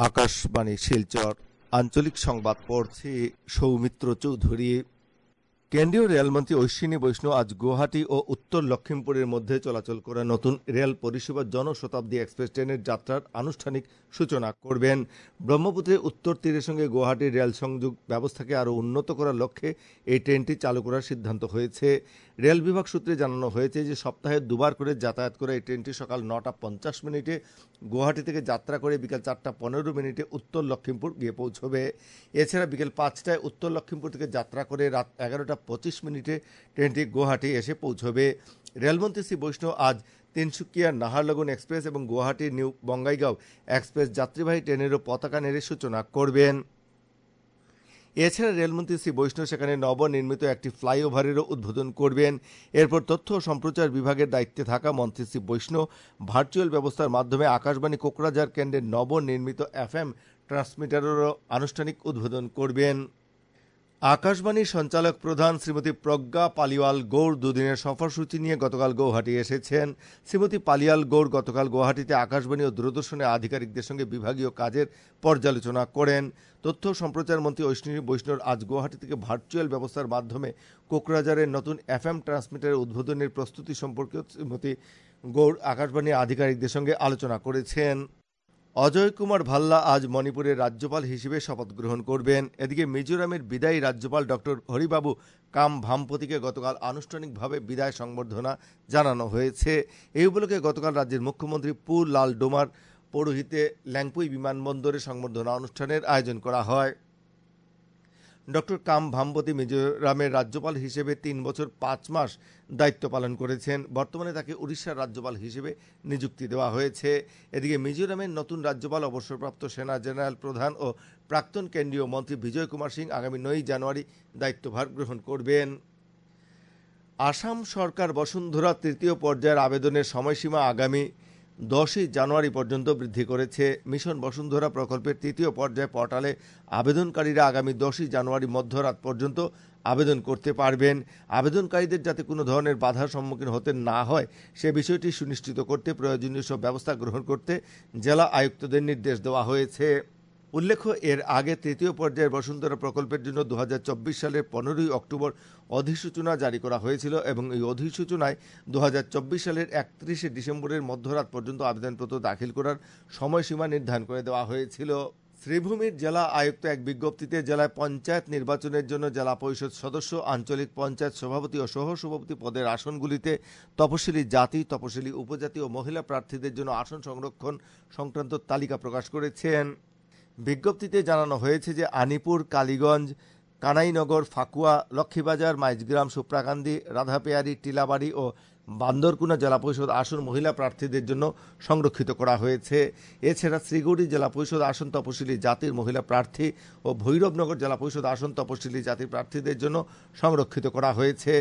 আকাশবাণী শিলচর আঞ্চলিক সংবাদ পড়ছি সৌমিত্র চৌধুরী। কেন্দ্রীয় রেলমন্ত্রী অশ্বিনী বৈষ্ণব আজ গুয়াহাটি ও উত্তর লক্ষিমপুরের মধ্যে চলাচল করা নতুন রেল পরিষেবা জনশতাব্দী এক্সপ্রেস ট্রেনের যাত্রার আনুষ্ঠানিক সূচনা করবেন। ব্রহ্মপুত্রের উত্তর তীরের সঙ্গে গুয়াহাটির রেল সংযোগ ব্যবস্থাকে আরও উন্নত করার লক্ষ্যে এই ট্রেনটি চালু করার সিদ্ধান্ত হয়েছে। রেল বিভাগ সূত্রে জানানো হয়েছে যে সপ্তাহে দুবার করে যাতায়াত করে এই ট্রেনটি সকাল 9:50 গুয়াহাটি থেকে যাত্রা করে বিকাল 4:15 উত্তর লক্ষিমপুর গিয়ে পৌঁছবে। এছাড়া বিকেল 5টায় উত্তর লক্ষিমপুর থেকে যাত্রা করে রাত 11:25 ট্রেনটি গুয়াহাটি এসে পৌঁছবে। রেলমন্ত্রী শ্রী বৈষ্ণব আজ তিনসুকিয়া নাহারলগুন এক্সপ্রেস এবং গুয়াহাটি নিউ বঙ্গাইগাঁও এক্সপ্রেস যাত্রীবাহী ট্রেনেরও পতাকা নেড়ে সূচনা করবেন। এছাড়া রেলমন্ত্রী শ্রী বৈষ্ণব সেখানে নবনির্মিত একটি ফ্লাইওভারেরও উদ্বোধন করবেন। এরপর তথ্য ও সম্প্রচার বিভাগের দায়িত্বে থাকা মন্ত্রী শ্রী বৈষ্ণব ভার্চুয়াল ব্যবস্থার মাধ্যমে আকাশবাণী কোকরাঝার কেন্দ্রের নবনির্মিত FM ট্রান্সমিটারেরও আনুষ্ঠানিক উদ্বোধন করবেন। আকাশবাণীর সঞ্চালক প্রধান শ্রীমতী প্রজ্ঞা পালিওয়াল গৌড় দুদিনের সফরসূচি নিয়ে গতকাল গৌহাটি এসেছেন। শ্রীমতী পালিওয়াল গৌড় গতকাল গুয়াহাটিতে আকাশবাণী ও দূরদর্শনের আধিকারিকদের সঙ্গে বিভাগীয় কাজের পর্যালোচনা করেন। তথ্য ও সম্প্রচার মন্ত্রী অশ্বিনী বৈষ্ণব আজ গুয়াহাটি থেকে ভার্চুয়াল ব্যবস্থার মাধ্যমে কোকরাঝারের নতুন FM ট্রান্সমিটারের উদ্বোধনের প্রস্তুতি সম্পর্কে শ্রীমতী গৌড় আকাশবাণীর আধিকারিকদের সঙ্গে আলোচনা করেছেন। অজয় কুমার ভাল্লা আজ মণিপুরের রাজ্যপাল হিসেবে শপথ গ্রহণ করবেন। এদিকে মিজোরামের বিদায়ী রাজ্যপাল ডক্টর হরিবাবু কাম ভামপতিকে গতকাল আনুষ্ঠানিকভাবে বিদায় সংবর্ধনা জানানো হয়েছে। এই উপলক্ষে গতকাল রাজ্যের মুখ্যমন্ত্রী পু লাল ডোমার পৌরোহিত্যে ল্যাংপুই বিমানবন্দরে সংবর্ধনা অনুষ্ঠানের আয়োজন করা হয়। ডক্টর কাম ভামপতি মিজোরামের রাজ্যপাল হিসেবে 3 বছর 5 মাস দায়িত্ব পালন করেছেন। বর্তমানে তাকে উড়িষ্যার রাজ্যপাল হিসেবে নিযুক্তি দেওয়া হয়েছে। এদিকে মিজোরামের নতুন রাজ্যপাল অবসরপ্রাপ্ত সেনা জেনারেল প্রধান ও প্রাক্তন কেন্দ্রীয় মন্ত্রী বিজয় কুমার সিং আগামী 9 জানুয়ারি দায়িত্বভার গ্রহণ করবেন। আসাম সরকার বসুন্ধরা তৃতীয় পর্যায়ের আবেদনের সময়সীমা আগামী 10 জানুয়ারি পর্যন্ত বৃদ্ধি করেছে। মিশন বসুন্ধরা প্রকল্পের তৃতীয় পর্যায় পোর্টালে আবেদনকারীরা আগামী 10 জানুয়ারি মধ্যরাত পর্যন্ত আবেদন করতে পারবেন। আবেদনকারীদের যাতে কোনো ধরনের বাধার সম্মুখীন হতে না হয় সে বিষয়টি সুনিশ্চিত করতে প্রয়োজনীয় সব ব্যবস্থা গ্রহণ করতে জেলা আয়ুক্তদের নির্দেশ দেওয়া হয়েছে। উল্লেখ্য, এর আগে তৃতীয় পর্যায়ের বসুন্ধরা প্রকল্পের জন্য 2024 সালের 15 অক্টোবর অধিসূচনা জারি করা হয়েছিল এবং এই অধিসূচনায় 2024 সালের 31 ডিসেম্বরের মধ্যরাত পর্যন্ত আবেদনপত্র দাখিল করার সময়সীমা নির্ধারণ করে দেওয়া হয়েছিল। শ্রীভূমির জেলা আয়ুক্ত এক বিজ্ঞপ্তিতে জেলায় পঞ্চায়েত নির্বাচনের জন্য জেলা পরিষদ সদস্য, আঞ্চলিক পঞ্চায়েত সভাপতি ও সহ সভাপতি পদের আসনগুলিতে তপশিলি জাতি, তপশিলি উপজাতি ও মহিলা প্রার্থীদের জন্য আসন সংরক্ষণ সংক্রান্ত তালিকা প্রকাশ করেছেন। বিজ্ঞপ্তিতে জানানো হয়েছে যে আনিপুর, কালীগঞ্জ, কানাইনগর, ফাকুয়া, লক্ষ্মীবাজার, মাইজগ্রাম, সুপ্রাকান্দি, রাধাপেয়ারি, টিলাবাড়ি ও বান্দরকুনা জেলা পরিষদ আসন মহিলা প্রার্থীদের জন্য সংরক্ষিত করা হয়েছে। এছাড়া শ্রীগৌরী জেলা পরিষদ আসন তপশিলি জাতির মহিলা প্রার্থী ও ভৈরবনগর জেলা পরিষদ আসন তপশিলি জাতির প্রার্থীদের জন্য সংরক্ষিত করা হয়েছে।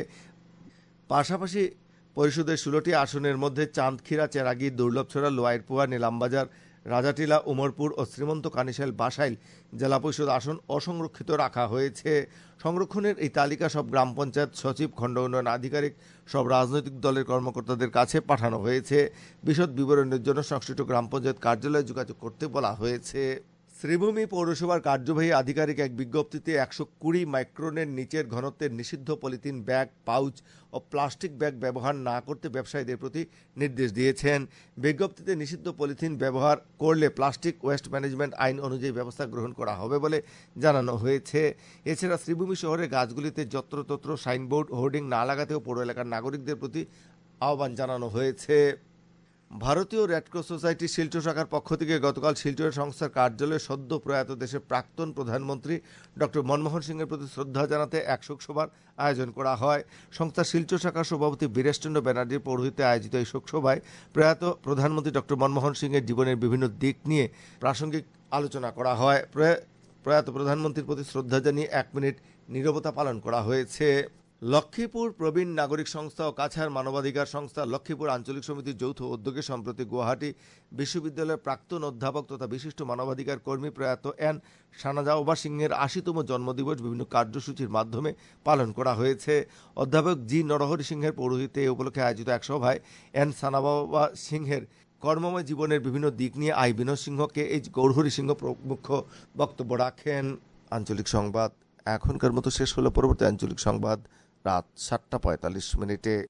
পাশাপাশি পরিষদের 16টি আসনের মধ্যে চাঁদখিরা, চেরাগি, দুর্লভছড়া, লোয়াইরপুয়া, নীলামবাজার, রাজাটিলা, উমরপুর ও শ্রীমন্ত কানিশাইল বাসাইল জেলা পরিষদ আসন অসংরক্ষিত রাখা হয়েছে। সংরক্ষণের এই তালিকা সব গ্রাম পঞ্চায়েত সচিব, খণ্ড উন্নয়ন আধিকারিক, সব রাজনৈতিক দলের কর্মকর্তাদের কাছে পাঠানো হয়েছে। বিশদ বিবরণের জন্য সংশ্লিষ্ট গ্রাম পঞ্চায়েত কার্যালয়ে যোগাযোগ করতে বলা হয়েছে। শ্রীভূমি পৌরসভার কার্যবাহী আধিকারিক এক বিজ্ঞপ্তিতে 120 মাইক্রনের নিচের ঘনত্বের নিষিদ্ধ পলিথিন ব্যাগ, পাউচ ও প্লাস্টিক ব্যাগ ব্যবহার না করতে ব্যবসায়ীদের প্রতি নির্দেশ দিয়েছেন। বিজ্ঞপ্তিতে নিষিদ্ধ পলিথিন ব্যবহার করলে প্লাস্টিক ওয়েস্ট ম্যানেজমেন্ট আইন অনুযায়ী ব্যবস্থা গ্রহণ করা হবে বলে জানানো হয়েছে। এছাড়া শ্রীভূমি শহরের গাছগুলিতে যত্রতত্র সাইনবোর্ড, হোর্ডিং না লাগাতেও পৌর এলাকার নাগরিকদের প্রতি আহ্বান জানানো হয়েছে। ভারতীয় রেডক্রস সোসাইটি শিলচর শাখার পক্ষ থেকে গতকাল শিলচরের সংস্থার কার্যালয়ে সদ্য প্রয়াত দেশের প্রাক্তন প্রধানমন্ত্রী ডক্টর মনমোহন সিংয়ের প্রতি শ্রদ্ধা জানাতে এক শোকসভার আয়োজন করা হয়। সংস্থার শিলচর শাখার সভাপতি বীরেশচন্দ্র ব্যানার্জির পৌরোহিত্যে আয়োজিত এই শোকসভায় প্রয়াত প্রধানমন্ত্রী ডক্টর মনমোহন সিংয়ের জীবনের বিভিন্ন দিক নিয়ে প্রাসঙ্গিক আলোচনা করা হয়। প্রয়াত প্রধানমন্ত্রীর প্রতি শ্রদ্ধা জানিয়ে 1 মিনিট নীরবতা পালন করা হয়েছে। লক্ষ্মীপুর প্রবীণ নাগরিক সংস্থা ও কাছাড় মানবাধিকার সংস্থা লক্ষ্মীপুর আঞ্চলিক সমিতির যৌথ উদ্যোগে সম্প্রতি গুয়াহাটি বিশ্ববিদ্যালয়ের প্রাক্তন অধ্যাপক তথা বিশিষ্ট মানবাধিকার কর্মী প্রয়াত এন সানাজাওবা সিংহের 80তম জন্মদিবস বিভিন্ন কার্যসূচির মাধ্যমে পালন করা হয়েছে। অধ্যাপক জি নরহরি সিংহের পৌরোহিত্যে এই উপলক্ষে আয়োজিত এক সভায় এন সানাজাওবা সিংহের কর্মময় জীবনের বিভিন্ন দিক নিয়ে I Binod Singh, K H Gourahari Singh প্রমুখ বক্তব্য রাখেন। আঞ্চলিক সংবাদ এখনকার মতো শেষ হলো। পরবর্তী আঞ্চলিক সংবাদ রাত 7টা 45 মিনিটে।